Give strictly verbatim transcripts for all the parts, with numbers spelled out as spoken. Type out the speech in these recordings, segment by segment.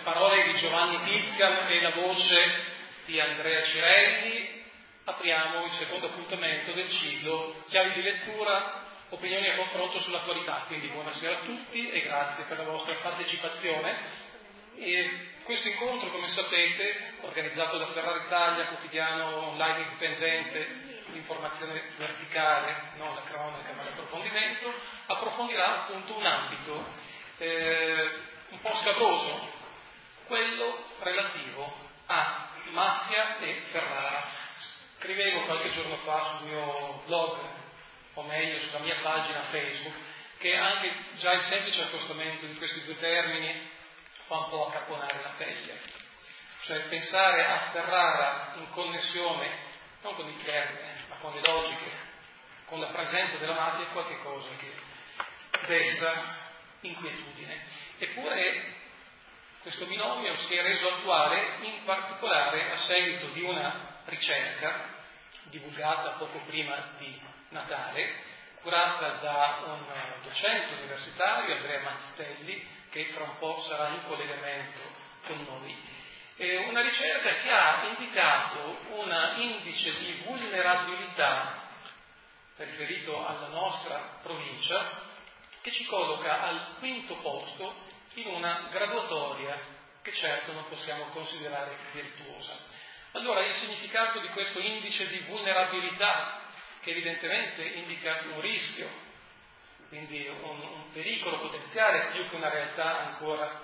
parole di Giovanni Tizian e la voce di Andrea Cirelli, apriamo il secondo appuntamento del ciclo Chiavi di lettura, opinioni e confronto sull'attualità. Quindi buonasera a tutti e grazie per la vostra partecipazione. E questo incontro, come sapete, organizzato da Ferrara Italia, quotidiano online indipendente, l'informazione verticale, non la cronaca ma l'approfondimento, approfondirà appunto un ambito eh, un po' scabroso, quello relativo a mafia e Ferrara. Scrivevo qualche giorno fa sul mio blog, o meglio sulla mia pagina Facebook, che anche già il semplice accostamento di questi due termini fa un po' accapponare la pelle. Cioè pensare a Ferrara in connessione non con il termine, ma con le logiche, con la presenza della mafia è qualcosa che desta inquietudine. Eppure questo binomio si è reso attuale in particolare a seguito di una ricerca divulgata poco prima di Natale, curata da un docente universitario, Andrea Mazzelli, che fra un po' sarà in collegamento con noi. È una ricerca che ha indicato un indice di vulnerabilità riferito alla nostra provincia che ci colloca al quinto posto in una graduatoria che certo non possiamo considerare virtuosa. Allora il significato di questo indice di vulnerabilità, che evidentemente indica un rischio, quindi un, un pericolo potenziale più che una realtà ancora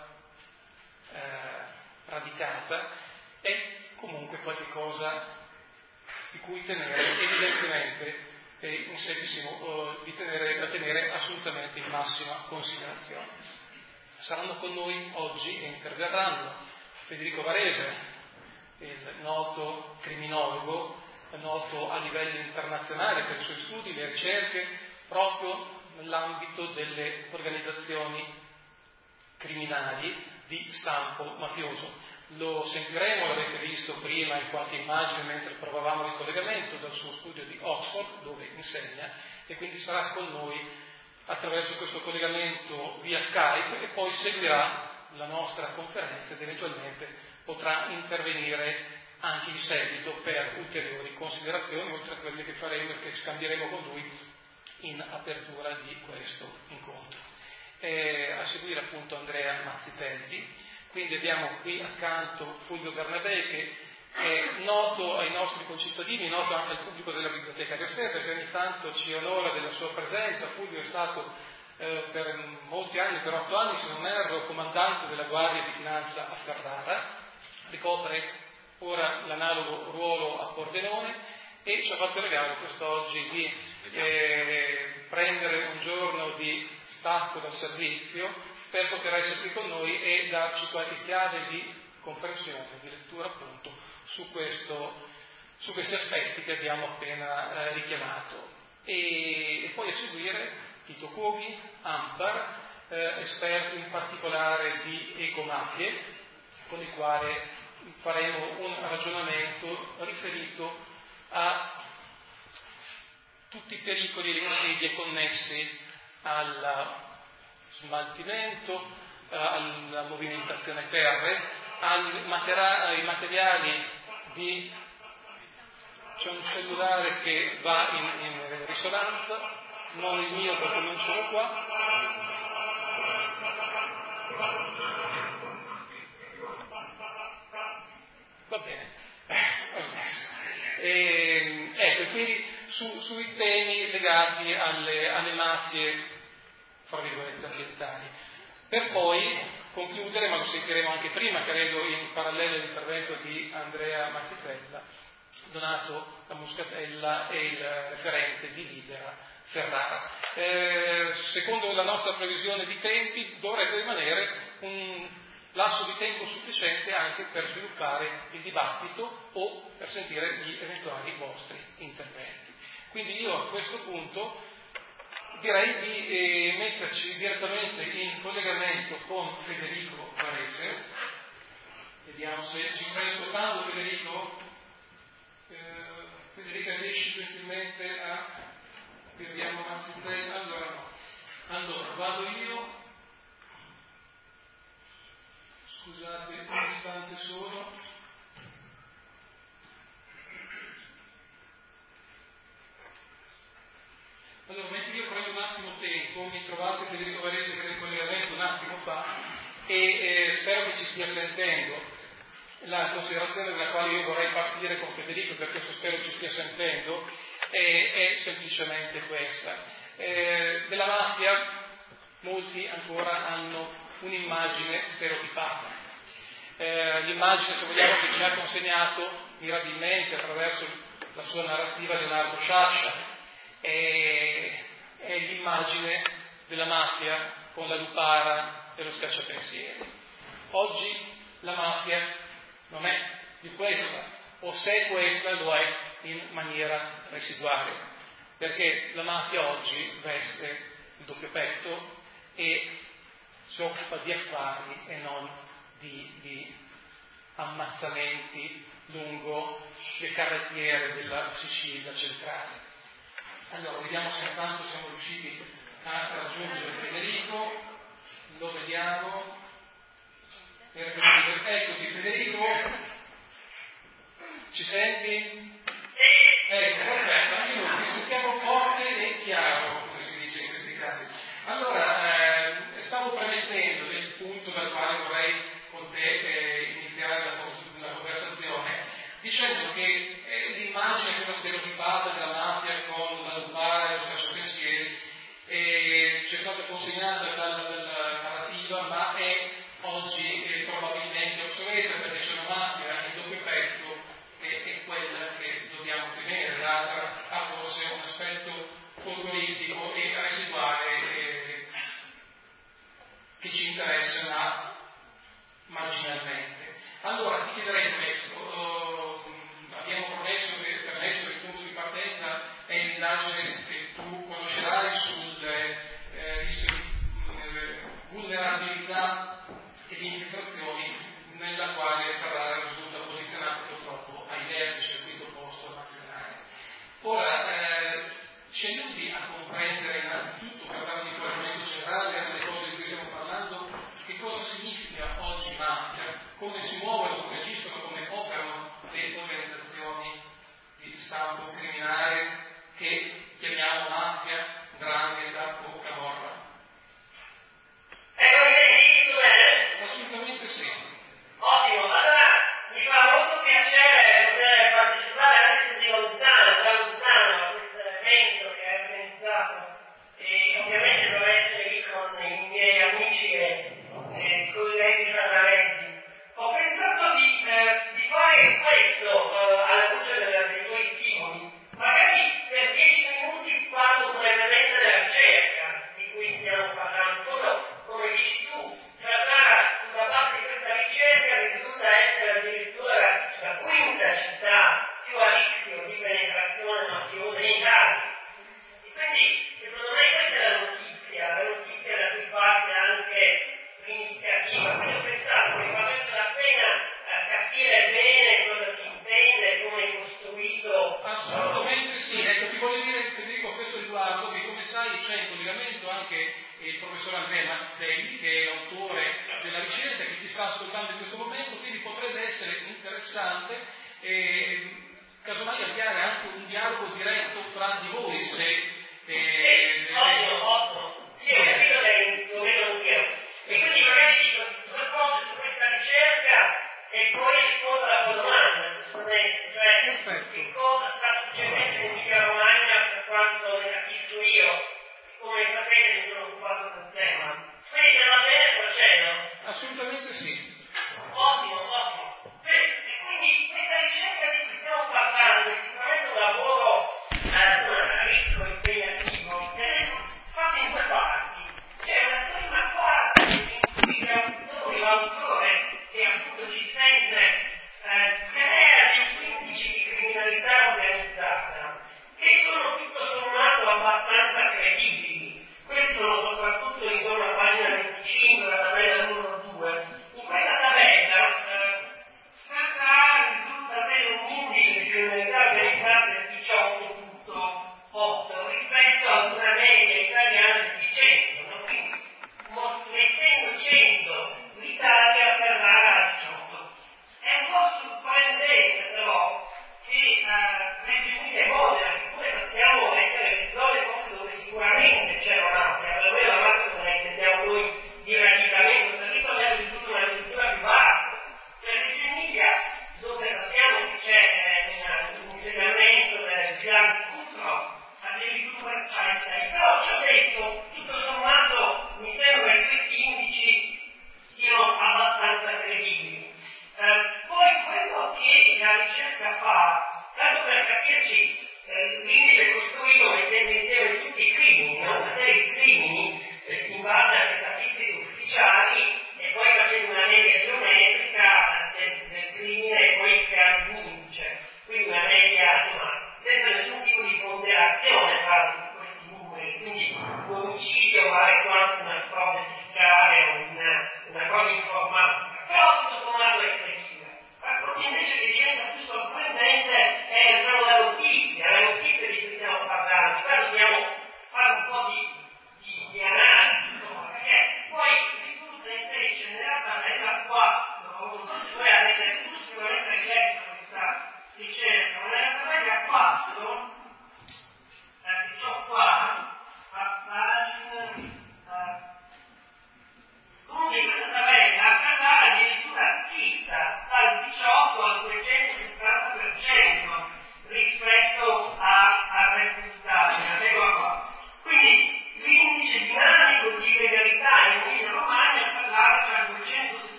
eh, radicata, è comunque qualcosa di cui tenere evidentemente e in seguito di tenere, da tenere assolutamente in massima considerazione. Saranno con noi oggi e interverranno Federico Varese, il noto criminologo, noto a livello internazionale per i suoi studi, le ricerche proprio nell'ambito delle organizzazioni criminali di stampo mafioso. Lo sentiremo, l'avete visto prima in qualche immagine mentre provavamo il collegamento dal suo studio di Oxford, dove insegna, e quindi sarà con noi attraverso questo collegamento via Skype e poi seguirà la nostra conferenza ed eventualmente potrà intervenire anche in seguito per ulteriori considerazioni, oltre a quelle che faremo e che scambieremo con lui in apertura di questo incontro. E a seguire appunto Andrea Mazzitelli. Quindi abbiamo qui accanto Fulvio Bernabé, che è noto ai nostri concittadini, noto anche al pubblico della Biblioteca di Ostia, perché ogni tanto ci onora della sua presenza. Fulvio è stato eh, per molti anni, per otto anni se non erro, comandante della Guardia di Finanza a Ferrara, ricopre ora l'analogo ruolo a Pordenone e ci ha fatto il regalo quest'oggi di eh, prendere un giorno di stacco dal servizio per poter essere qui con noi e darci qualche chiave di comprensione, di lettura appunto su, questo, su questi aspetti che abbiamo appena eh, richiamato. E, e poi a seguire Tito Coghi, Ampar, eh, esperto in particolare di ecomafie, con il quale faremo un ragionamento riferito a tutti i pericoli e le insidie connessi al smaltimento, alla movimentazione terre, ai, matera- ai materiali di... c'è un cellulare che va in, in risonanza, non il mio perché non ce l'ho qua. Va bene, ho smesso. E, ecco, quindi su, sui temi legati alle, alle mafie fra virgolette ambientali, per poi concludere, ma lo sentiremo anche prima, credo in parallelo all'intervento di Andrea Mazzitella, Donato La Muscatella e il referente di Libera Ferrara. Eh, secondo la nostra previsione di tempi dovrebbe rimanere un lasso di tempo sufficiente anche per sviluppare il dibattito o per sentire gli eventuali vostri interventi. Quindi io a questo punto direi di eh, metterci direttamente in collegamento con Federico Varese. Vediamo se ci stai ascoltando, Federico. Eh, Federica, riesci gentilmente a... Vediamo Mazzitelli. Allora no. Allora, vado io. Scusate un istante solo. Allora, mentre io prendo un attimo tempo, mi trovate Federico Varese che nel collegamento un attimo fa e eh, spero che ci stia sentendo. La considerazione dalla quale io vorrei partire con Federico, per questo spero ci stia sentendo, è, è semplicemente questa. Eh, della mafia molti ancora hanno un'immagine stereotipata. Eh, l'immagine, se vogliamo, che ci ha consegnato mirabilmente attraverso la sua narrativa Leonardo Sciascia è, è l'immagine della mafia con la lupara e lo scacciapensieri. Oggi la mafia non è di questa, o se è questa lo è in maniera residuale, perché la mafia oggi veste il doppio petto e si occupa di affari e non di, di ammazzamenti lungo le carrettiere della Sicilia centrale. Allora, vediamo se intanto siamo riusciti a raggiungere Federico, lo vediamo. Eccoti Federico, ci senti? Ecco, perfetto, anche noi ti sentiamo forte e chiaro, come si dice in questi casi. Allora, eh, stavo premettendo il punto dal quale vorrei con te eh, iniziare la, la conversazione, dicendo che eh, l'immagine quella stereotipata della mafia con la lupara e lo scacciapensieri eh, ci è stata consegnata dalla, dalla narrativa, ma è oggi è probabilmente obsoleta, perché c'è una mafia in doppio petto e è quella che dobbiamo tenere, l'altra ha forse un aspetto folcloristico e residuale eh, che ci interessa ma marginalmente. Allora ti chiederei questo, uh, abbiamo promesso che per adesso il punto di partenza è l'indagine che tu conoscerai sul eh, rischio di eh, vulnerabilità e di infiltrazioni nella quale Ferrara risulta posizionato purtroppo ai vertici del quinto posto nazionale. Ora, eh, ci aiuti a comprendere innanzitutto, per dare un inquadramento generale alle cose di cui stiamo parlando, che cosa significa oggi mafia, come si muovono, come agiscono, come operano le organizzazioni di stampo criminale che chiamiamo mafia, 'ndrangheta o camorra. Assolutamente sì. Ottimo, allora mi fa molto piacere poter partecipare anche di lontano, da lontano a questo evento che è organizzato e ovviamente dovrei essere lì con i miei amici e, e colleghi ferraresi. Ho pensato di, eh, di fare questo eh, alla luce della, dei tuoi stimoli, magari per dieci minuti parlo brevemente della ricerca di cui stiamo parlando, solo come dici tu. Sulla base di questa ricerca risulta essere addirittura la quinta città più a rischio di penetrazione mafiosa in Italia. E quindi, secondo me, questa è la notizia, la notizia da cui parte anche l'iniziativa. Quindi ho pensato che valesse la pena eh, capire bene cosa si intende, come è costruito. Assolutamente sì, ecco, ti voglio dire Federico a questo riguardo che come sai c'è in collegamento anche il professor Andrea Mazzelli, che è autore della ricerca, che ti sta ascoltando in questo momento, quindi potrebbe essere interessante eh, casomai avviare anche un dialogo diretto fra di voi, se eh, ottimo, ottimo, sì, ho capito che lo vedo anch'io. E quindi magari dico due cose su questa ricerca e poi rispondo alla tua domanda, giustamente, cioè che cosa sta succedendo in Emilia Romagna per quanto ne capisco io. Come sapete mi sono occupato del tema. Quindi se va bene procedo? Assolutamente sì. Ottimo, ottimo. E quindi questa ricerca di cui stiamo parlando è sicuramente un lavoro eh, ricco, impegnativo, ed è fatto in due parti. C'è una prima parte in cui l'autore, l'autore che appunto ci segue eh, crea degli indici di criminalità organizzata che sono tutto sommato abbastanza credibili. Questi sono soprattutto intorno alla pagina venticinque, la tabella numero due. In questa tabella eh,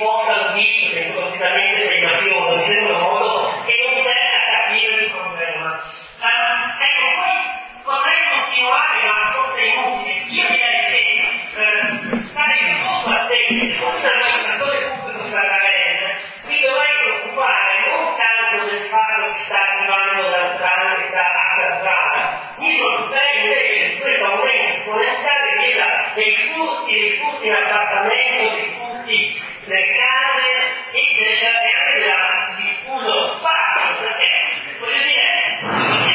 sposta l'udito, che è completamente negativo, mi sembra un modo che non serve a capire il problema. Uh, ecco, poi vorrei continuare, ma forse è inutile. Io direi che uh, stare molto attenti, se fosse un amministratore pubblico stradale, mi dovrei preoccupare non tanto del fatto che sta arrivando dal tram che sta a strada, mi preoccuperei invece di questo aumento esponenziale della, dei furti, dei furti in appartamento, dei furti nelle case e anche della diffuso spazio, perché voglio dire,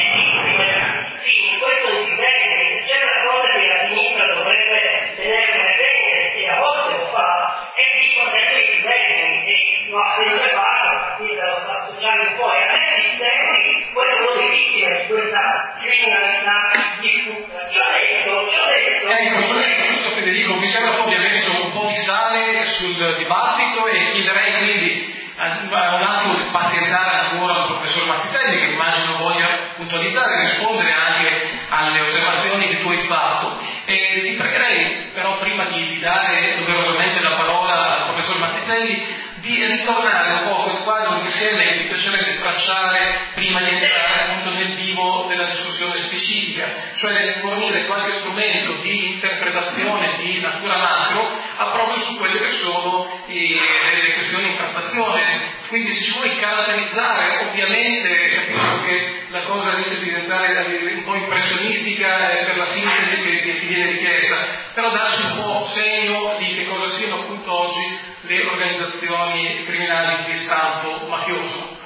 in questo dipende che se c'è una cosa che la sinistra dovrebbe tenere presente e a volte lo fa, è di proteggere i livelli e lo ha sempre fatto a partire dallo Stato sociale in poi. Adesso i termini poi sono le vittime di questa criminalità diffusa. Ci ho detto, ci ho detto. Ecco, soprattutto Federico, mi sembra tu abbia messo un po' di sale sul dibattito e chiederei quindi a un attimo di pazientare ancora il professor Mazzitelli, che immagino voglia puntualizzare e rispondere anche alle osservazioni che tu hai fatto. E ti pregherei però, prima di, di dare doverosamente la parola al professor Mazzitelli, di ritornare un po' a quel quadro insieme che mi piacerebbe tracciare prima di entrare appunto nel vivo della discussione specifica, cioè fornire qualche strumento di interpretazione di natura macro a proprio su quelle che sono eh, le questioni in trattazione. Quindi se ci vuoi caratterizzare, ovviamente capisco che la cosa rischia di diventare un po' impressionistica eh, per la sintesi che, che ti viene richiesta, però darci un po' segno di che cosa siano appunto oggi le organizzazioni criminali di stampo mafioso.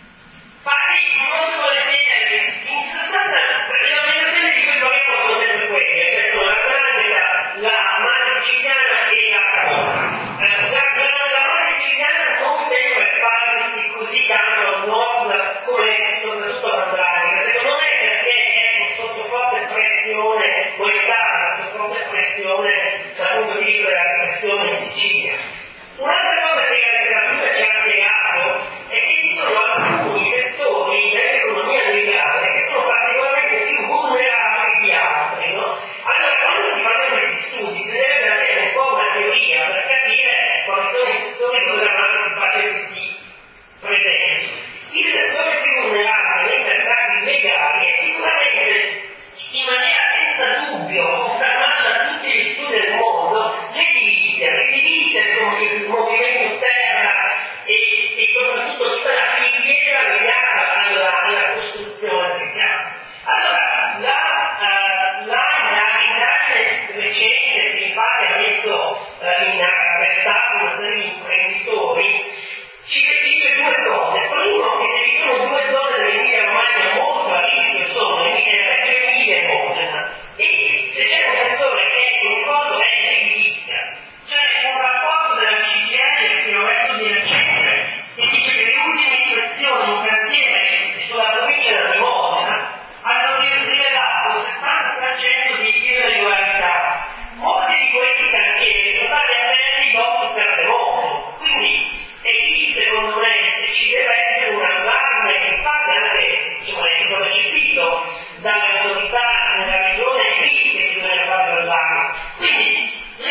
Ma sì, molto volentieri. In sostanza, le organizzazioni di cui parliamo sono sempre quelle, cioè sono la Pratica, la Mafia Siciliana e la Camorra. Eh, la, la, la Mafia Siciliana non sempre fa così tanto al nord come soprattutto la Pratica, secondo me perché è sotto forte pressione, o è stata sotto forte pressione dal punto di vista della repressione in Sicilia. Un'altra cosa che la letteratura ci ha spiegato è che ci sono alcuni settori dell'economia legale che sono particolarmente più vulnerabili di altri, no? Allora, quando si fanno questi studi, bisognerebbe avere un po' una teoria per capire quali sono i settori dove la mano più facile si presenti. Il settore più vulnerabile dei mercati legali è sicuramente, in maniera senza dubbio, confermata da tutti gli studi del mondo, l'edilizia, l'edilizia come il movimento terra e, e soprattutto tutta la filiera legata alla, alla costruzione del case. Allora, la, uh, la, la indagine recente che infatti ha messo uh, in arrestato una serie di imprenditori ci dice due cose. Primo, che se ci sono due zone dell'Emilia Romagna molto a rischio sono Reggio Emilia e Modena, e se c'è un settore che è coinvolto è l'edilizia. C'è un rapporto della C G I che ho letto di recente che dice che le ultime ispezioni in cantiere sulla provincia di Modena hanno rivelato il settanta per cento di irregolarità. Molti di questi cantieri sono stati aperti dopo il terremoto, quindi e lì secondo me se ci deve essere un allarme che infatti anche diciamo, è stato recepito dalle autorità nella regione è lì che si deve fare l'allarme. Quindi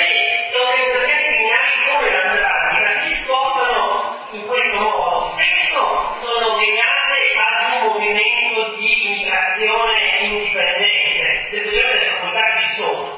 le organizzazioni criminali come la pratica si spostano in questo modo, spesso sono legate ad un movimento di immigrazione indipendente, semplicemente le comunità che ci sono.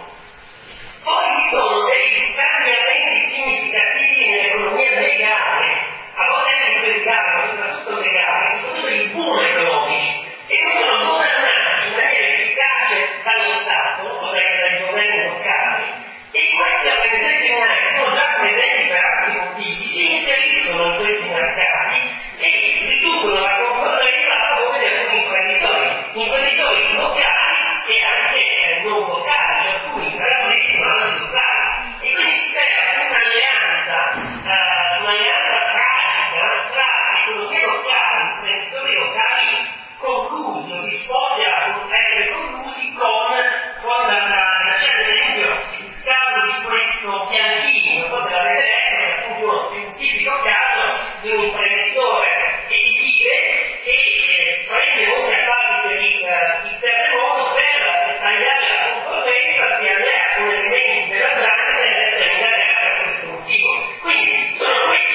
Poi ci sono dei cambiamenti significativi nell'economia legale, a volte anche legale, ma soprattutto legale, soprattutto i boom economici, e non sono governati in maniera efficace dallo Stato o dai governi locali, e questi organizzazioni criminali che sono già presenti per altri motivi si inseriscono in questi mercati e riducono la concorrenza a favore di alcuni imprenditori, imprenditori locali e anche non locali, cioè alcuni imprenditori non locali, e quindi si crea un'alleanza, uh, un'alleanza tragica tra economie locali, imprenditori locali collusi o disposti a essere collusi con, con la, la, c'è ad esempio il caso di questo Bianchini, non so se l'avete letto, è appunto un tipico caso di un imprenditore edile che eh, prende molti appalti per il, il terremoto per tagliare la concorrenza, si allea con elementi della grande e essere indagato per questo motivo. Quindi sono questi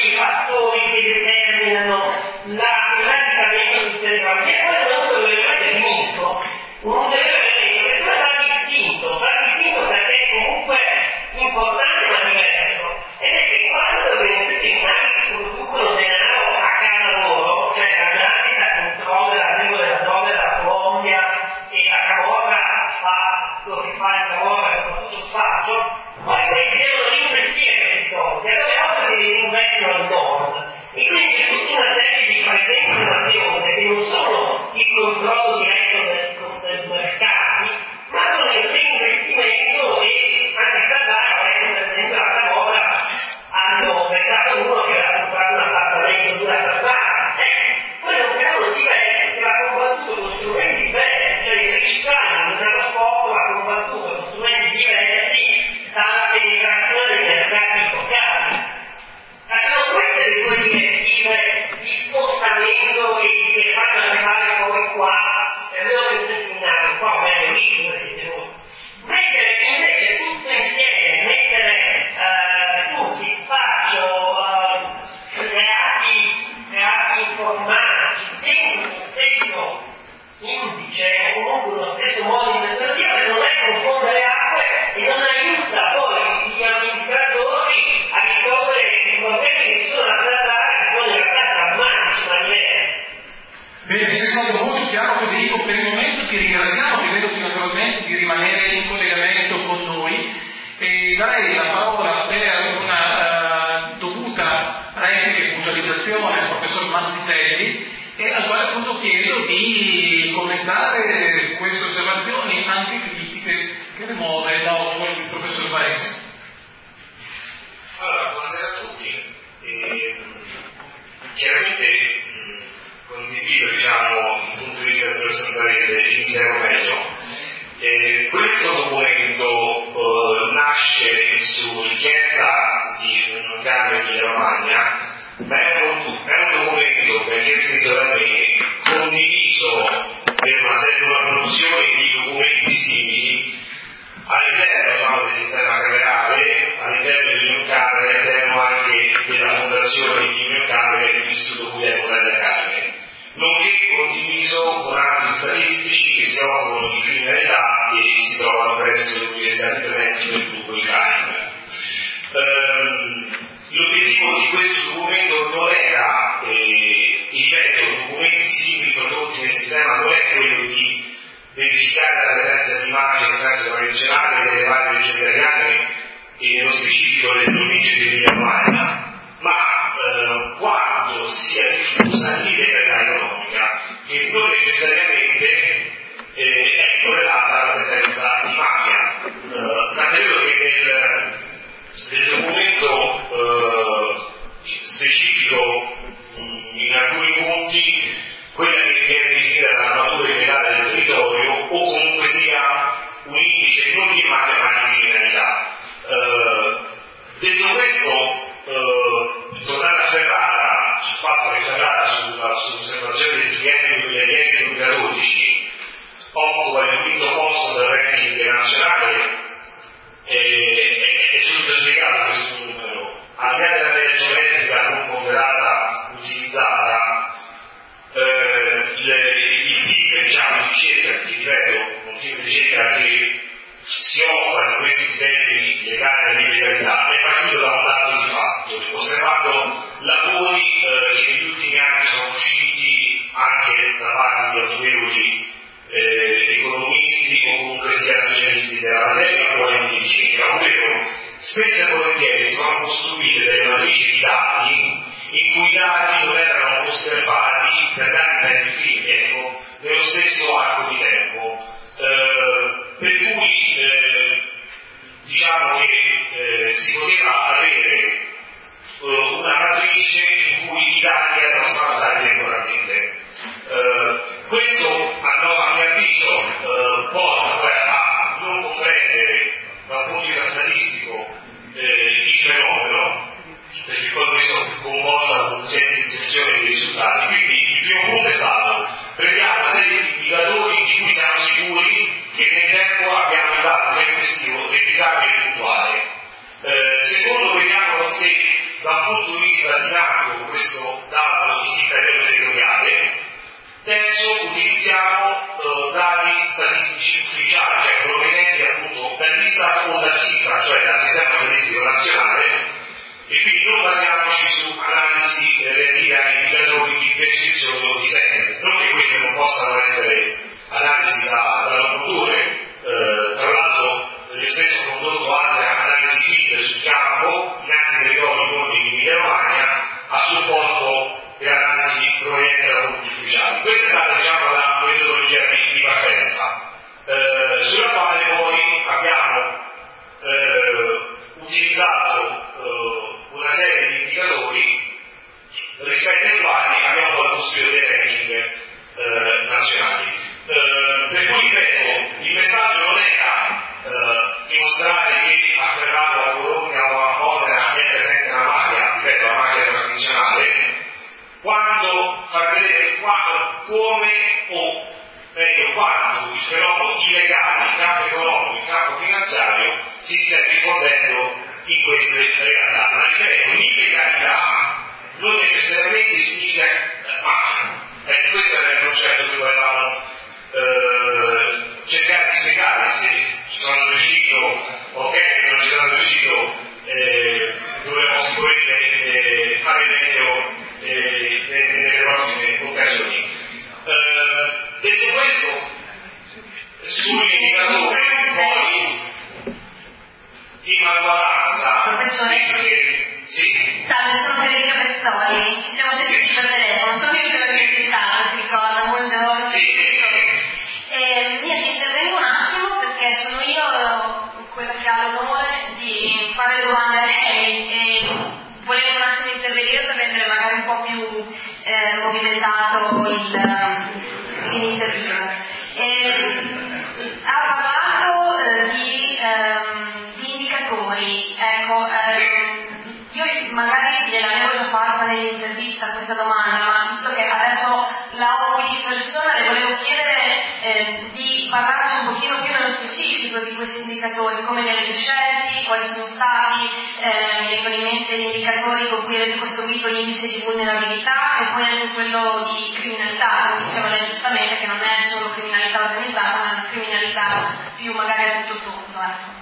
veramente vaziose, che non sono il controllo diretto del, del mercato, ma sono il reinvestimento e anche Carraro, ecco per esempio l'altra volta hanno beccato uno che aveva comprato un appartamento di una Carrara. Ecco, quello sono diversi, che l'ha combattuto con strumenti diversi, cioè il riscaldamento del trasporto l'ha combattuto con strumenti diversi dalla federazione dei mercati locali. Ma sono queste le due direttive di spostamento e che fanno arrivare poi qua, e allora che segnare qua, bene lì, dove siete voi. Mettere invece tutto insieme, mettere uh, tutti, spaccio, uh, reati, reati informatici dentro lo stesso indice, o comunque lo stesso modo interpretativo, non è confondere acque e non aiuta poi gli amministratori a risolvere i problemi che sono da trattare, che sono in realtà drammatici, ma diversi. Bene, sei stato molto chiaro, Federico, per il momento ti ringraziamo, chiedendoti naturalmente di rimanere in collegamento con noi e darei la parola per una uh, dovuta replica e puntualizzazione al professor Mazzitelli, e al quale appunto chiedo di commentare queste osservazioni anche critiche che rimuove da Oswald il professor Varese. Allora, buonasera a tutti. E, chiaramente mh, condivido diciamo, il punto di vista del professor Varese insieme meglio. E questo documento eh, nasce su richiesta di un cambio di Emilia Romagna, ma è un, è un documento, perché è scritto da me, condiviso per una serie di produzione di documenti simili all'interno diciamo, del sistema camerale, all'interno dell'Unione Camere, all'interno anche della fondazione di Unione Camere, l'Istituto Guglielmo della Camere, nonché condiviso con altri statistici che si occupano di criminalità e si trovano presso l'Università di Trento del gruppo di Camere. Um, L'obiettivo di questo documento non era, eh, ripeto, documenti simili prodotti nel sistema non è quello di verificare la presenza di mafia in senso tradizionale delle varie regioni italiane e nello specifico delle province di Emilia Romagna, ma eh, quanto sia diffusa l'illegalità economica, che non necessariamente eh, è correlata alla presenza di mafia. Eh, tant'è vero che nel nel documento eh, specifico mh, in alcuni punti quella che viene definita la natura illegale del territorio o comunque sia un indice non di mafia ma di criminalità. Eh, detto questo, eh, tornando a Ferrara, sul fatto che Ferrara sulla, sull'osservazione del triennio duemiladieci duemiladodici occupa il quinto posto del ranking internazionale, è subito spiegato questo numero, al di là della media geometrica non ponderata utilizzata, eh, il, il tipo diciamo, di ricerca, che ripeto, un tipo di ricerca che si occupa di questi temi legati all'illegalità, è partito da un dato di fatto, osservando lavori eh, che negli ultimi anni sono usciti anche da parte di autorevoli Eh, economisti o comunque sia socialisti della materia o di ricerca, ovvero spesso e volentieri sono costruite delle matrici di dati in cui i dati non erano osservati per tanti tempi ecco, nello stesso arco di tempo, eh, per cui eh, diciamo che eh, si poteva avere eh, una matrice in cui i dati erano spazzati temporalmente. Eh, questo a, no, a mio avviso eh, porta poi a non comprendere da un punto di vista statistico eh, il fenomeno, perché poi questo comporta una serie di distribuzione dei risultati. Quindi il primo punto è stato: prendiamo una serie di indicatori di cui siamo sicuri che nel tempo abbiamo un dato tempestivo, replicabile e puntuale. Eh, secondo, vediamo se da un punto di vista dinamico questo dato esiste a livello territoriale. Terzo, utilizziamo eh, dati statistici ufficiali, cioè provenienti appunto dall'Istat o dal SISA, cioè dal Sistema Statistico Nazionale, e quindi non basiamoci su analisi relative a indicatori di percezione o di setting. Non che queste non possano essere analisi da, da locutore, eh, tra l'altro io stesso ho condotto altre analisi fitte sul campo in altri territori non in Emilia Romagna a supporto per analisi provenienti quando far vedere quando, come o meglio quando il fenomeno illegale in campo economico, in campo finanziario si stia diffondendo in queste realtà. Ma ripeto, l'illegalità non necessariamente significa mafia. Ecco, questo era il concetto che volevamo eh, cercare di spiegare. Se ci sono riuscito, ok, se non ci sono riuscito eh, dovremo sicuramente eh, fare meglio eh, nelle prossime occasioni. Eh, detto questo, sull'indicatore poi di maggioranza, professore, sì. Salve, sono Federica Pezzoli, ci siamo sentiti per telefono, sono io che l'ho intervistato, si ricorda, molto. Sì, sì, sì. E niente, intervengo un attimo perché sono io quella che ha l'onore di fare domande a lei e volevo un attimo intervenire per rendere magari un po' più eh, movimentato il, l'intervista. Ha parlato eh, di, ehm, di indicatori, ecco, ehm, io magari gliel'avevo già fatta nell'intervista questa domanda, ma visto che adesso la ho qui di persona, le volevo chiedere eh, di parlarci un pochino più nello specifico di questi indicatori, come li avete scelti, quali sono stati, eh, mi vengono in mente gli indicatori con cui avete costruito l'indice di vulnerabilità e poi anche quello di criminalità, come diceva lei giustamente, che non è solo criminalità organizzata, ma è una criminalità più magari a tutto tondo. Ecco.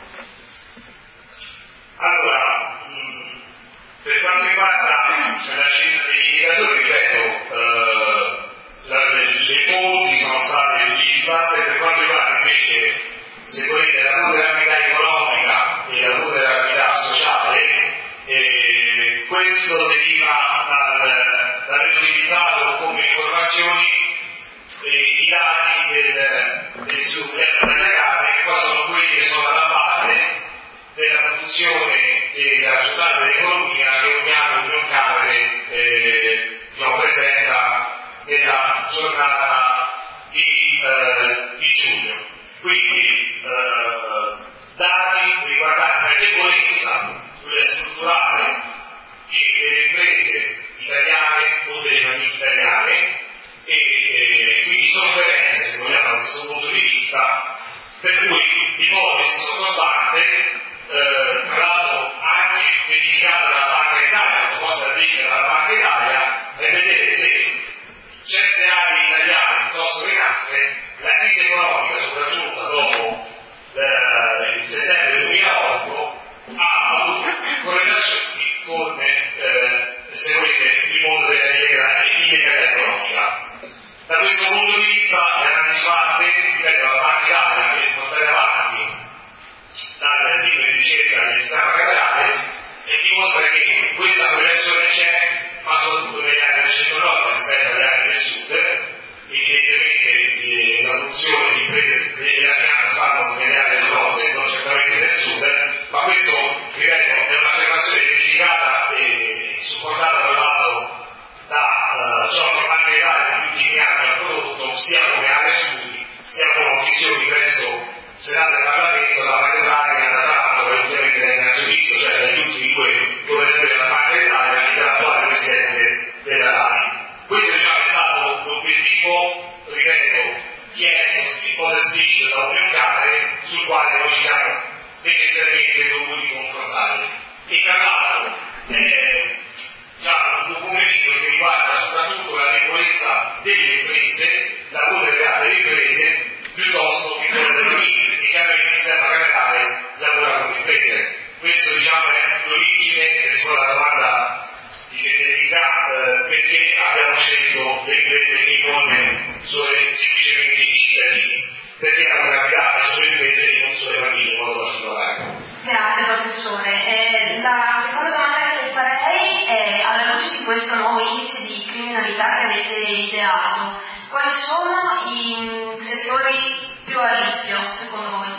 Allora, per quanto riguarda cioè, la cifra degli indicatori, ripeto, eh, la, le, le fonti sono state listate. Per quanto riguarda invece, se volete, la vulnerabilità economica e la vulnerabilità sociale, eh, questo deriva dal, dall'aver utilizzato come informazioni eh, i dati del, del supplemento italiano, che qua sono quelli che sono alla base della produzione e della giornata dell'economia che ogni anno l'Unione Camere eh, diciamo, presenta nella giornata di, eh, di giugno. Quindi eh, dati riguardanti la debolezza sulle strutturale delle imprese italiane o delle famiglie italiane e eh, quindi sofferenze, se vogliamo, da questo punto di vista, per cui l'ipotesi sottostante Eh, tra l'altro anche verificata dalla Banca Italia, proposta da dire dalla Banca Italia, è vedere se certe aree italiane piuttosto che in altre la crisi economica sopraggiunta dopo eh, il settembre duemilaotto ha avuto correlazioni con eh, se volete il mondo dell'illegalità economica. Da questo punto di vista le analisi fatte, ripeto, la Banca Italia per portare avanti dal tipo di ricerca del sistema camerale e dimostra che questa correlazione c'è, ma soprattutto nelle aree del centro-nord rispetto alle aree del sud. Evidentemente eh, la produzione di imprese della finanza fanno nelle aree del nord e non certamente del sud, ma questo, ripeto, è un'affermazione verificata e supportata tra l'altro da uh, ciò che Banca Italia negli ultimi anni ha prodotto, sia come aree studi, sia come audizioni presso Senato del Parlamento. La Banca Italia è andata ovviamente nel caso visto, cioè dagli ultimi due governatori della Banca Italia e dall'attuale presidente della R A I. Questo diciamo, è stato l'obiettivo, ripeto, chiesto in modo esplicito da Unione Camere, sul quale noi ci siamo necessariamente dovuti confrontare. E tra l'altro eh, diciamo, un documento che riguarda soprattutto la debolezza delle imprese, la vulnerabilità delle imprese, piuttosto che quella delle famiglie, perché chiaramente il sistema camerale lavora con le imprese. Questo diciamo è l'origine, e rispondo alla domanda di generalità, eh, perché abbiamo scelto le imprese che non sono semplicemente i cittadini, perché la vulnerabilità è sulle imprese e non sulle famiglie, in modo particolare. Grazie professore. Eh, la seconda domanda che le farei è, alla luce di questo nuovo indice di criminalità che avete ideato, quali sono i settori più a rischio secondo voi?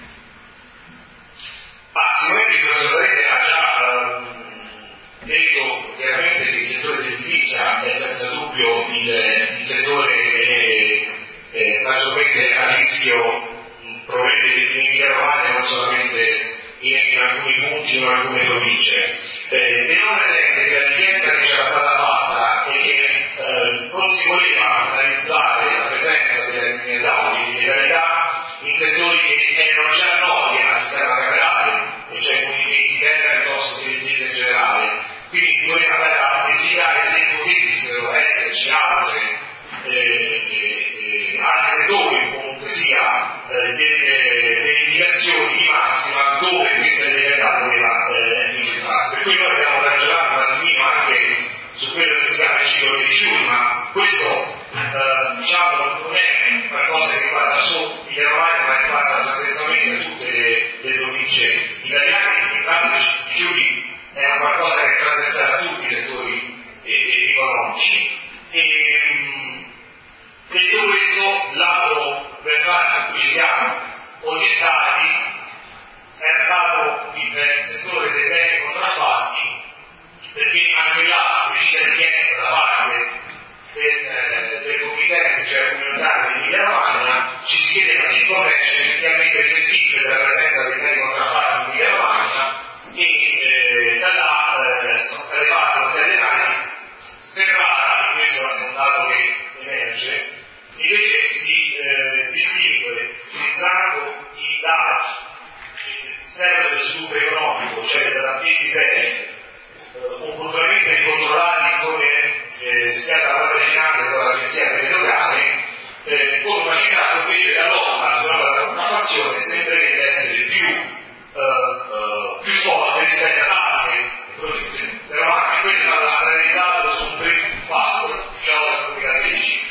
Ma sicuramente il professor Rete ha già ehm, detto chiaramente che il settore dell'edilizia è senza dubbio il, il settore eh, eh, maggiormente a rischio, probabilmente in Emilia Romagna, non solamente in, in alcuni punti, in alcune province. Eh, teniamo presente che la richiesta che c'era stata fatta e che esserci altre, eh, eh, altri settori, comunque sia, eh, delle, delle indicazioni di massima dove questa illegalità doveva eh, infiltrarsi. Per cui noi abbiamo ragionato un attimino anche su quello che si chiama il ciclo dei rifiuti, ma questo eh, diciamo non è qualcosa che riguarda solo i Romagna, ma riguarda trasversalmente tutte le, le province italiane, perché infatti i rifiuti è qualcosa che trasversale a tutti i settori eh, eh, economici. E, mh, detto questo, l'altro versante su cui ci siamo orientati è stato il settore dei beni contraffatti, perché anche là la precisa richiesta da parte del, eh, del comitato, cioè comunitario di Emilia Romagna, ci si chiede se il commercio effettivamente risentisse della presenza dei beni contraffatti in Emilia Romagna e eh, da là eh, sono state fatte una serie di analisi separata, questo è un dato che emerge, invece si eh, distingue utilizzando i dati che servono del sviluppo economico, cioè della P S P, opportunamente controllati come eh, sia da parte delle finanze che dall'agenzia territoriale, eh, come immaginato invece la lotta sulla contraffazione sembrerebbe essere più, eh, eh, più forte rispetto ad altre province, però anche questa l'ha analizzato su un primo passo fino al duemilatredici.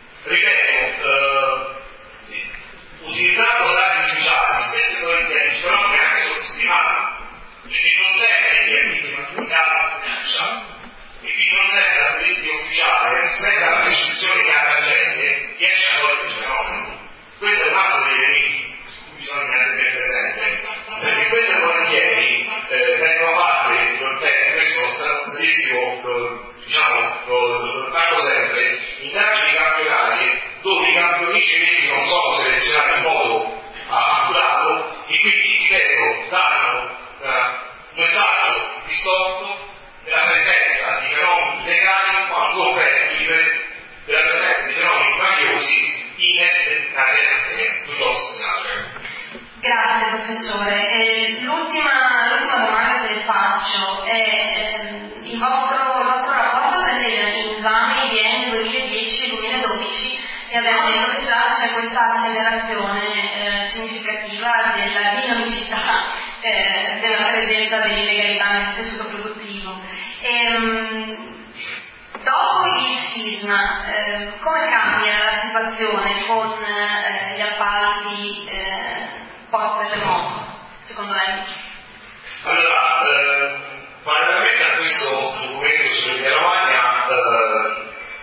Ripeto, eh, sì, utilizzando dati ufficiali spesso e volentieri il fenomeno è anche sottostimato, perché non serve che arrivi una comunicata ufficiale, e quindi non serve la statistica ufficiale rispetto alla percezione che ha la gente, riesce a cogliere il fenomeno. Questo è un altro degli elementi su cui bisogna tenere presente, perché spesso e volentieri eh, vengono fatte, ripeto, questo è un statistico, diciamo, lo, lo parlo sempre, indagini campionarie dove i campionisti non sono selezionati in modo accurato e quindi, ripeto, danno un messaggio distorto della presenza di fenomeni legali quando copertive della presenza di fenomeni mafiosi in aree piuttosto minacce. Grazie professore. Eh, l'ultima, l'ultima domanda che le faccio è ehm, il, vostro, il vostro rapporto prende in esame i bienni duemiladieci e duemiladodici e abbiamo detto che già c'è questa accelerazione eh, significativa della dinamicità eh, della presenza dell'illegalità nel tessuto produttivo. E, mh, dopo il sisma, eh, come cambia la situazione con eh, gli appalti eh, post-terremoto, secondo lei? Allora, eh, parallelamente a questo documento sull'Emilia Romagna, eh,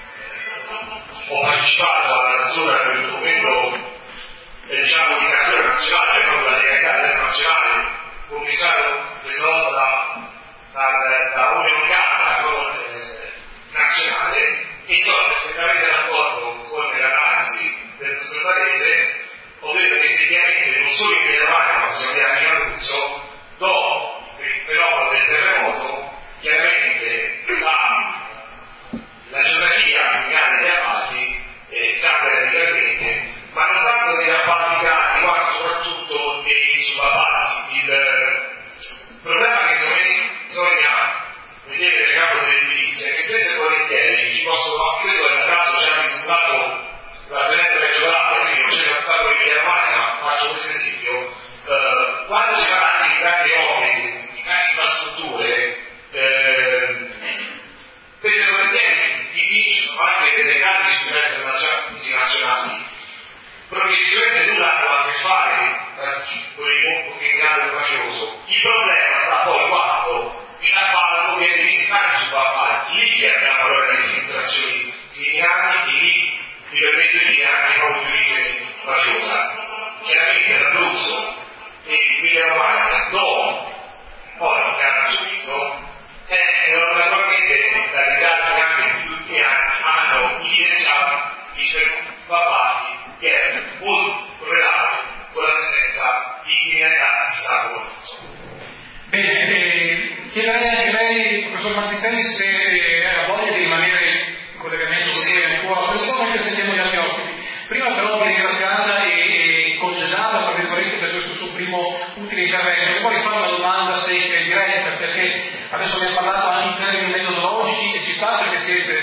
ho partecipato alla stesura del documento eh, diciamo di natura nazionale, proprio la legalità internazionale, commissario questa volta da, da, da Unione Europea eh, nazionale, e sono perfettamente d'accordo con l'analisi del nostro paese, ovvero che effettivamente non solo in Emilia Romagna ma possiamo dire anche in Abruzzo, dopo il fenomeno del terremoto, chiaramente la la geografia criminale degli appalti eh, cambia radicalmente, ma non tanto negli appalti grandi quanto soprattutto nei subappalti. Il eh, problema che bisogna vedere nel campo dell'edilizia è che spesso e volentieri ci possono, questo è il caso già dimostrato la tenente regionale, quindi non c'è da fare con l'Emilia Romagna, faccio questo esempio, eh, quando si parla di grandi opere, di grandi infrastrutture, eh, spesso e volentieri difficili anche delle grandi strutture multinazionali, perché sicuramente nulla hanno a che fare con il mondo criminale mafioso. Il problema sta poi quando in appalto viene visitato su appalti, lì che abbiamo allora le infiltrazioni criminali e lì mi permetto di dire anche proprio di origine mafiosa. Chiaramente l'Abruzzo e l'Emilia Romagna dopo poi che hanno subito Eh, naturalmente dalle date anche di tutti gli anni hanno evidenziato i subappalti che erano molto correlati con la presenza di criminalità di Stato confuso. Bene, eh, chiederei anche lei, professor Mazzitelli, se eh, ha voglia di rimanere in collegamento con noi ancora, questo mentre sentiamo gli altri ospiti. Prima però di ringraziarla e, e congedarla, tra virgolette, per questo suo primo utile intervento, e poi rifare una domanda secca e diretta, perché adesso abbiamo parlato anche in termini metodologici e ci sta perché siete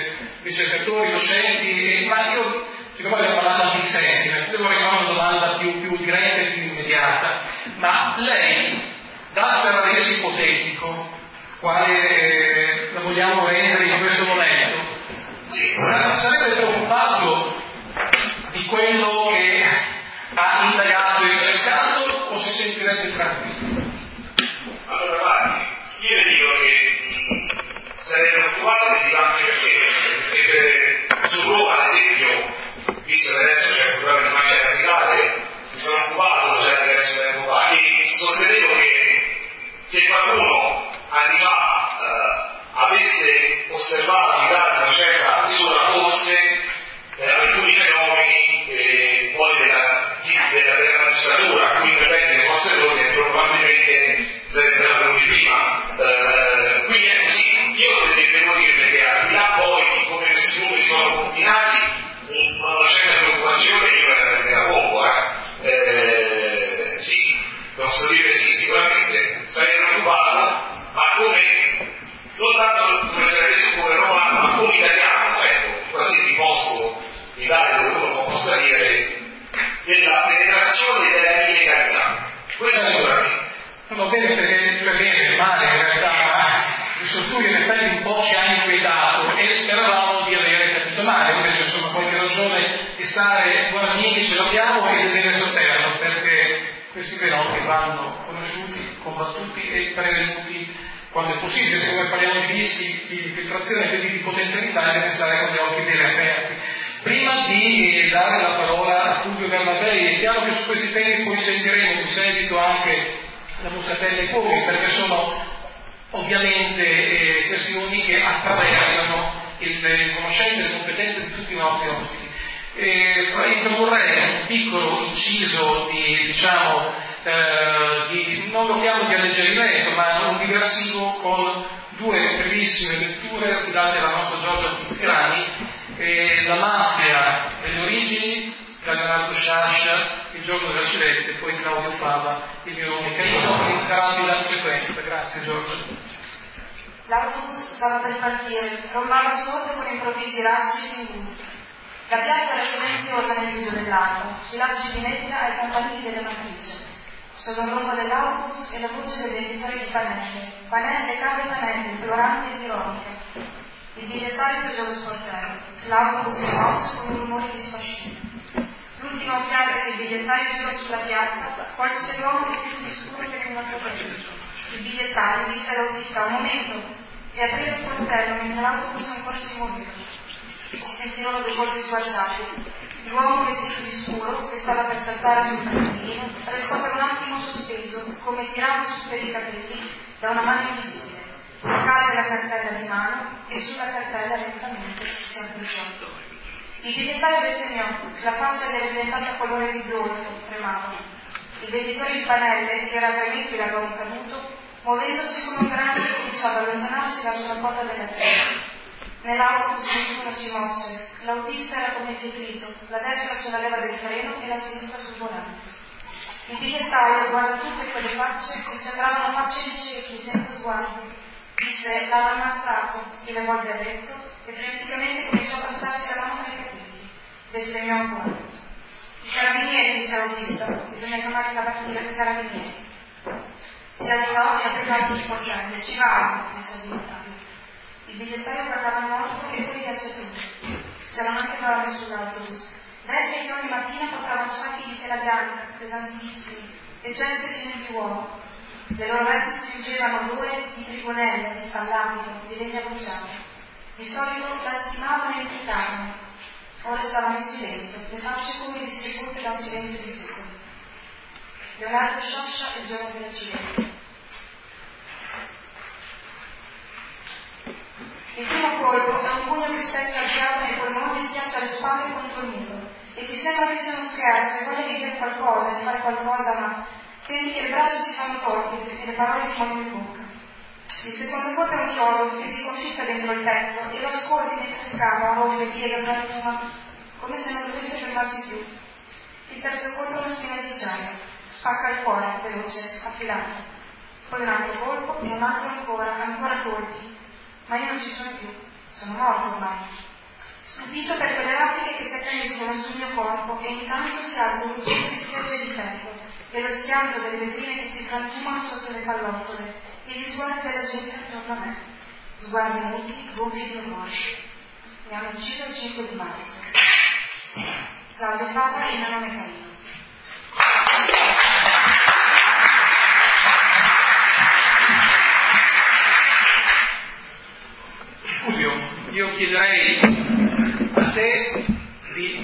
ricercatori, docenti, ma io, siccome abbiamo parlato anche di sentiment, devo arrivare a una domanda più, più diretta e più immediata. Ma lei, dato per adesso ipotetico, quale eh, la vogliamo rendere in questo momento, sarebbe preoccupato di quello che ha indagato e ricercato o si sentirebbe tranquillo? Allora, guardi, io le dico che mh, sarei preoccupato e dico anche perché, perché su Roma, ad esempio, visto che adesso c'è il problema di macchina capitale, mi sono occupato già diverso tempo fa e sostenevo che se qualcuno anni fa eh, avesse osservato i dati di una certa misura, forse eh, alcuni fenomeni eh, poi della, della, della magistratura, alcuni interventi dei forze dell'ordine probabilmente sarebbero venuti prima. Eh, quindi è così. Io devo dire che al di là poi di come questi numeri sono combinati, una certa preoccupazione io me la pongo, eh. Eh, sì, posso dire sì, sicuramente sarei preoccupato, ma come non tanto come giornalista come romano, ma come italiano, ecco, qualsiasi posto in Italia dove uno possa dire della penetrazione della illegalità. Questo sicuramente. Non va bene perché cioè bene, male in realtà, ma il suo studio in effetti un po' ci ha inquietato e speravamo di avere capito male, invece insomma qualche ragione di stare guardini ce l'abbiamo e di tenere sotterno, perché questi fenomeni vanno conosciuti, combattuti e prevenuti quando è possibile. Se noi parliamo di rischi di filtrazione e quindi di potenzialità, deve stare con gli occhi bene aperti. Prima di dare la parola a Fulvio Bernabei, è chiaro che su questi temi poi sentiremo in seguito anche la Muscatella e Comi, perché sono ovviamente eh, questioni che attraversano le conoscenze e le competenze di tutti i nostri ospiti. Eh, introdurrei un piccolo inciso di, diciamo, eh, di, non lo chiamo di alleggerimento, ma un diversivo con due brevissime letture affidate alla nostra Giorgia Tiziani, eh, La mafia delle origini, da Leonardo Sciascia, Il giorno della Cilette, poi Claudio Fava, Il mio nome Caino, in rapida sequenza. Grazie Giorgio. L'autobus stava per partire, rombava sordo con improvvisi raspi singoli. La piazza era silenziosa nel chiuso dell'alba, sui lacci di nebbia ai campanili delle matrici. Solo il rombo dell'autobus e la voce del venditore di pannelli, pannelle, cave pannelli, imploranti ed ironiche. Il bigliettaio prese lo sportello. L'autobus si mosse con un rumore di sfascino. L'ultima occhiata che il bigliettaio girò sulla piazza, colse l'uomo vestito di scuro che veniva protetto. Il bigliettaio disse all'autista un momento e aprì lo sportello mentre l'autobus ancora si muoveva. Si sentirono due colpi sguazzati. L'uomo vestito di scuro, che stava per saltare sul cartellino, restò per un attimo sospeso, come tirato su per i capelli da una mano invisibile. Cadde la cartella di mano e sulla cartella lentamente si abbracciò. Il bigliettaio bestemmiò, la faccia gli era diventata colore di zolfo, tremava. Il venditore di pannelle, che era veramente da un caduto, muovendosi come un grano, cominciò ad allontanarsi verso la porta della terra. Nell'autobus nessuno si mosse, l'autista era come pietrito, la destra sulla leva del freno e la sinistra sul volante. Il bigliettaio guardò tutte quelle facce che sembravano facce di ciechi, senza sguardi. Disse, l'hanno ammazzato, si levò dal letto e freneticamente cominciò a passarsi la mano tra i capelli. Bestemmiò ancora. I carabinieri, disse l'autista, bisogna chiamare i carabinieri. Si alzò e aprì l'altro sportello. Ci vado, disse il bigliettaio. Il bigliettaio guardava morto e poi i viaggiatori. C'erano anche donne sull'autobus. Vecchie che ogni mattina portavano sacchi di tela bianca, pesantissimi, e ceste piene di uova. Le loro vesti stringevano due di trigonelle, di stallamido, di legna bruciata. Di solito la stimavano e implicavano. Ora stavano in silenzio, le facce come distribuite da un silenzio di secoli. Leonardo Sciascia e il giorno della Cilette. Il primo colpo è un pugno che spezza il fiato nei polmoni e schiaccia le spalle contro il muro. E ti sembra che sia uno scherzo, e voglia di dire qualcosa, di fare qualcosa, ma senti che le braccia si fanno torpide e le parole ti muoiono in bocca. Il secondo colpo è un chiodo che si conficca dentro il petto e lo ascolti mentre scava, rompe, piega, frantuma, come se non dovesse fermarsi più. Il terzo colpo è una spina di acciaio, spacca il cuore, veloce, affilato. Poi un altro colpo e un altro ancora, ancora colpi. Ma io non ci sono più, sono morto ormai. stupito per quelle rapide che si accaniscono sul mio corpo, e intanto si alza un luce che si legge di ferro, e lo schianto delle vetrine che si frantumano sotto le pallottole, e gli suoni della gente attorno a me. Sguardi muti, gonfi di orrore. Mi hanno ucciso il cinque di marzo. Claudio Fava e Nano Mecaino. Fulvio, io chiederei a te di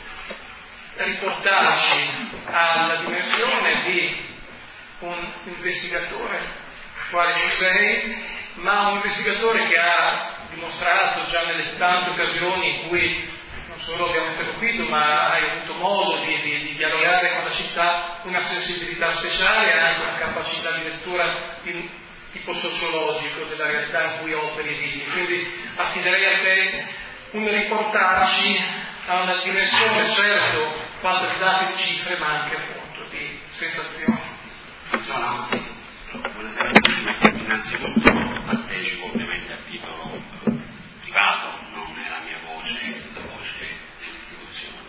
riportarci alla dimensione di un investigatore, quale ci sei, ma un investigatore che ha dimostrato già nelle tante occasioni in cui non solo abbiamo interloquito, ma hai avuto modo di, di, di dialogare con la città, una sensibilità speciale e anche una capacità di lettura di tipo sociologico della realtà in cui operi e vivi. Quindi affiderei a te un riportarci a una dimensione, certo, fatta di dati, di cifre, ma anche appunto di sensazioni. Funziona? Buonasera a tutti. Innanzitutto partecipo ovviamente a titolo privato, non è la mia voce, la voce dell'istituzione.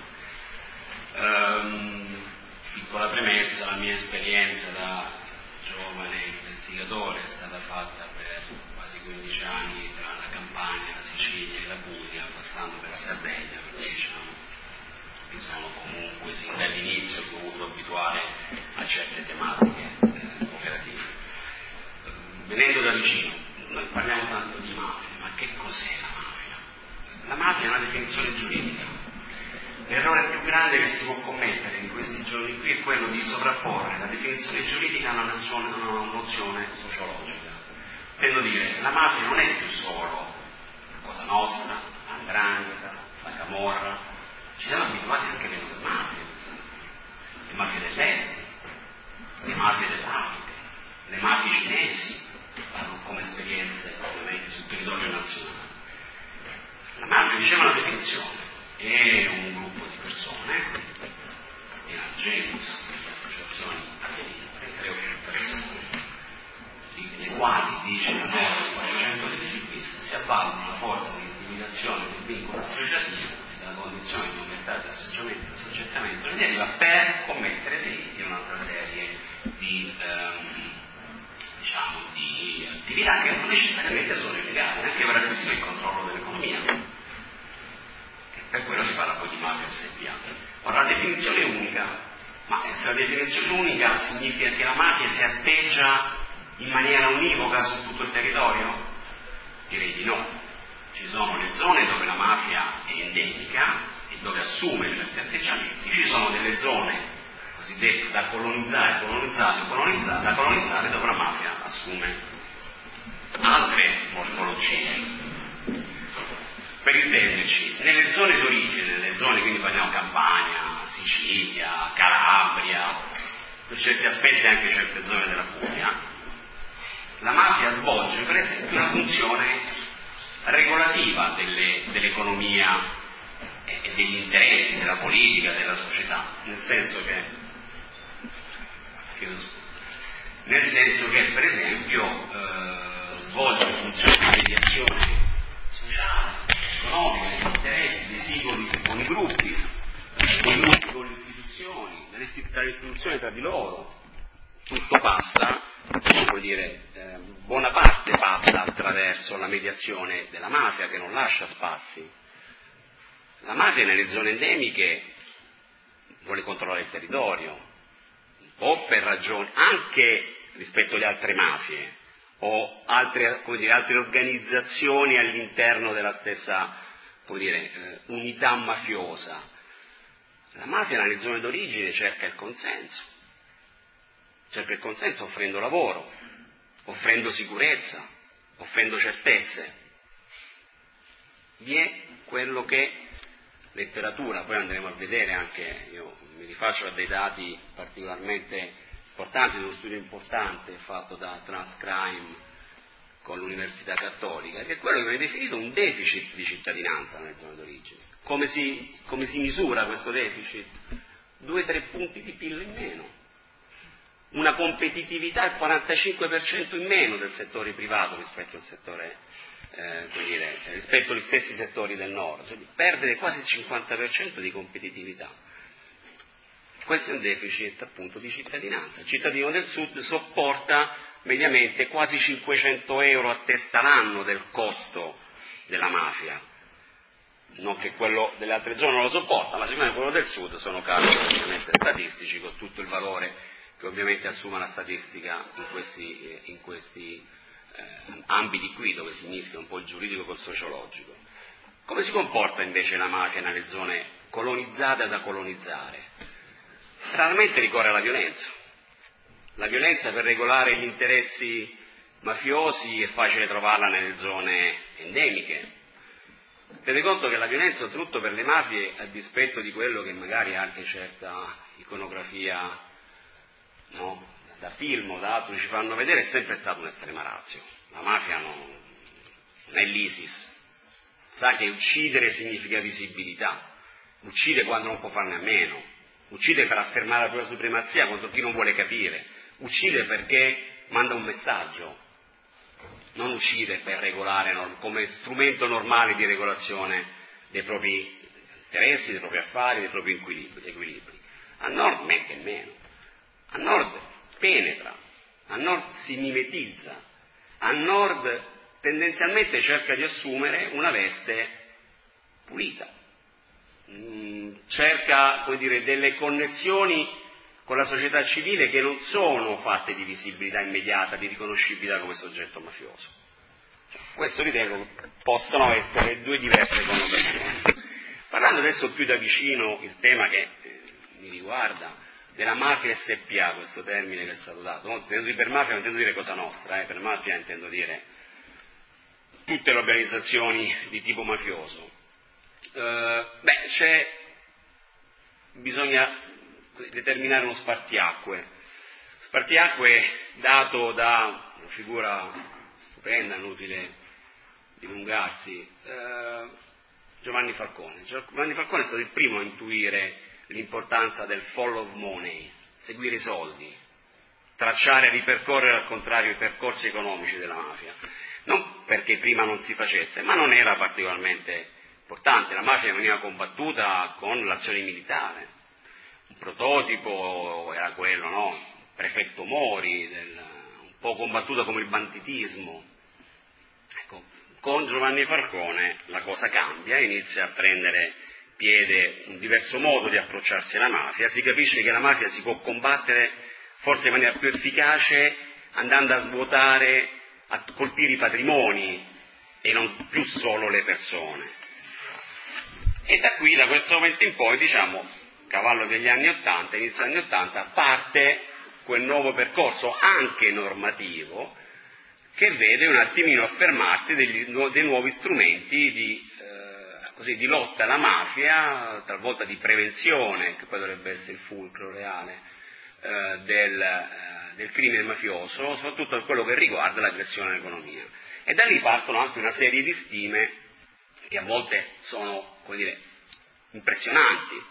Ehm, piccola premessa, la mia esperienza da giovane investigatore è stata fatta per quasi quindici anni tra la Campania, la Sicilia e la Puglia, passando per la Sardegna, perché diciamo mi sono comunque sin dall'inizio dovuto abituare a certe tematiche eh, operative. Eh, venendo da vicino, noi parliamo tanto di mafia, ma che cos'è la mafia? La mafia è una definizione giuridica. L'errore più grande che si può commettere in questi giorni qui è quello di sovrapporre la definizione giuridica a una nozione sociologica. Intendo dire, la mafia non è più solo la Cosa Nostra, la 'ndrangheta, la camorra. Ci siamo abituati anche alle altre mafie, le mafie dell'est, le mafie dell'Africa, le mafie cinesi, vanno come esperienze ovviamente sul territorio nazionale. La mafia, diceva la definizione, è un gruppo di persone, di genus, di associazioni aderite, tre o più persone, le quali, dice la norma quattrocentotredici bis, si avvalgono la forza di intimidazione del vincolo associativo e della condizione di libertà di assoggettamento in deriva per commettere delitti e un'altra serie di, ehm, diciamo, di attività che non necessariamente sono illegali, neanche per acquisire il controllo dell'economia. Per quello si parla poi di mafia S P A. Ora, la definizione è unica, ma se la definizione unica significa che la mafia si atteggia in maniera univoca su tutto il territorio? Direi di no. Ci sono le zone dove la mafia è endemica e dove assume certi atteggiamenti, ci sono delle zone cosiddette da colonizzare, colonizzate, colonizzate, da colonizzare dove la mafia assume altre morfologie. Per intenderci, nelle zone d'origine, nelle zone, quindi parliamo Campania, Sicilia, Calabria, per certi aspetti anche certe zone della Puglia, la mafia svolge per esempio una funzione regolativa delle, dell'economia e, e degli interessi della politica, della società, nel senso che nel senso che per esempio eh, svolge funzioni di mediazione sociale, economica, degli interessi dei singoli con i gruppi, con i gruppi con le istituzioni, dalle istituzioni tra di loro. Tutto passa, vuol dire, eh, buona parte passa attraverso la mediazione della mafia che non lascia spazi. La mafia nelle zone endemiche vuole controllare il territorio, o per ragioni, anche rispetto alle altre mafie, o altre, come dire, altre organizzazioni all'interno della stessa, come dire, eh, unità mafiosa. La mafia nelle zone d'origine cerca il consenso. Cerca il consenso offrendo lavoro, offrendo sicurezza, offrendo certezze. Vi è quello che letteratura, poi andremo a vedere anche, io mi rifaccio a dei dati particolarmente importanti, di uno studio importante fatto da Transcrime con l'Università Cattolica, che è quello che viene definito un deficit di cittadinanza nelle zone d'origine. Come si, come si misura questo deficit? Due o tre punti di P I L in meno. Una competitività al quarantacinque per cento in meno del settore privato rispetto al settore eh, come dire, rispetto agli stessi settori del nord, cioè perdere quasi il cinquanta per cento di competitività. Questo è un deficit appunto di cittadinanza. Il cittadino del sud sopporta mediamente quasi cinquecento euro a testa l'anno del costo della mafia. Non che quello delle altre zone non lo sopporta, ma secondo me quello del sud sono calcoli ovviamente statistici, con tutto il valore che ovviamente assume la statistica in questi, eh, in questi eh, ambiti qui, dove si mischia un po' il giuridico col sociologico. Come si comporta invece la mafia nelle zone colonizzate da colonizzare? Raramente ricorre alla violenza. La violenza per regolare gli interessi mafiosi è facile trovarla nelle zone endemiche. Tenete conto che la violenza, soprattutto per le mafie, a dispetto di quello che magari anche certa iconografia, no, da film o da altro ci fanno vedere, è sempre stata un'estrema ratio. La mafia non, non è l'ISIS, sa che uccidere significa visibilità, uccide quando non può farne a meno, uccide per affermare la propria supremazia contro chi non vuole capire, uccide perché manda un messaggio, non uccide per regolare come strumento normale di regolazione dei propri interessi, dei propri affari, dei propri equilibri. A nord mette meno, a nord penetra, a nord si mimetizza, a nord tendenzialmente cerca di assumere una veste pulita, mm, cerca, come dire, delle connessioni con la società civile che non sono fatte di visibilità immediata, di riconoscibilità come soggetto mafioso. Cioè, questo ritengo possano essere due diverse connotazioni. Parlando adesso più da vicino il tema che eh, mi riguarda, della mafia S P A, questo termine che è stato dato, no? Per mafia non intendo dire Cosa Nostra, eh? Per mafia intendo dire tutte le organizzazioni di tipo mafioso. Uh, beh, c'è, bisogna determinare uno spartiacque, spartiacque dato da una figura stupenda, inutile dilungarsi, uh, Giovanni Falcone. Giovanni Falcone è stato il primo a intuire l'importanza del follow of money, seguire i soldi, tracciare e ripercorrere al contrario i percorsi economici della mafia. Non perché prima non si facesse, ma non era particolarmente importante. La mafia veniva combattuta con l'azione militare. Un prototipo era quello, no? Prefetto Mori, del, un po' combattuto come il banditismo. Ecco, con Giovanni Falcone la cosa cambia, inizia a prendere piede un diverso modo di approcciarsi alla mafia, si capisce che la mafia si può combattere forse in maniera più efficace andando a svuotare, a colpire i patrimoni e non più solo le persone. E da qui, da questo momento in poi, diciamo, cavallo degli anni Ottanta, inizio anni Ottanta, parte quel nuovo percorso anche normativo che vede un attimino affermarsi degli, dei nuovi strumenti di, eh, così, di lotta alla mafia, talvolta di prevenzione, che poi dovrebbe essere il fulcro reale eh, del, eh, del crimine mafioso, soprattutto per quello che riguarda l'aggressione all'economia. E da lì partono anche una serie di stime che a volte sono, come dire, impressionanti.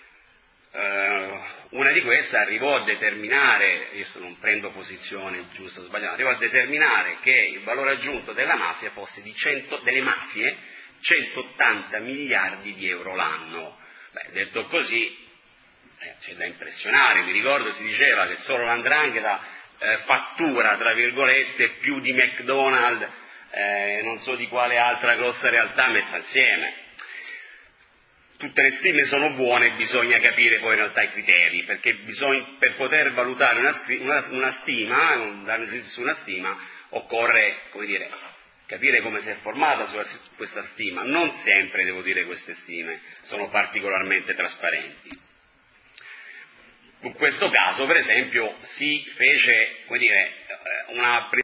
Uh, una di queste arrivò a determinare, io non prendo posizione giusta o sbagliata, arrivò a determinare che il valore aggiunto della mafia fosse di cento, delle mafie centottanta miliardi di euro l'anno. Beh, detto così eh, c'è da impressionare. Mi ricordo si diceva che solo l'andrangheta eh, fattura, tra virgolette, più di McDonald's, eh, non so di quale altra grossa realtà messa assieme. Tutte le stime sono buone, bisogna capire poi in realtà i criteri, perché bisogna, per poter valutare una, una, una stima, dare su una stima, occorre, come dire, capire come si è formata su questa stima. Non sempre, devo dire, queste stime sono particolarmente trasparenti. In questo caso, per esempio, si fece, come dire, una